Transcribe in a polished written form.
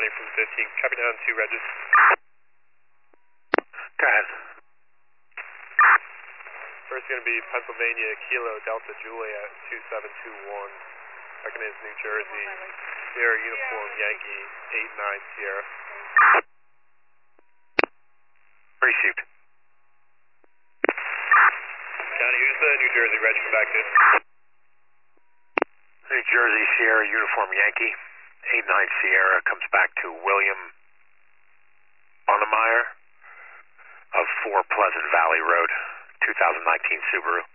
responding from 15. Copy down 2 Regis. Go ahead. First going to be Pennsylvania, Kilo, Delta, Juliet, 2721. Second is New Jersey, Sierra, Uniform, Yankee, 89 Sierra. Received. County, who's the New Jersey reg? Come back to. New Jersey, Sierra, Uniform, Yankee, 89 Sierra, comes back to William Bonnemeyer of 4 Pleasant Valley Road, 2019 Subaru.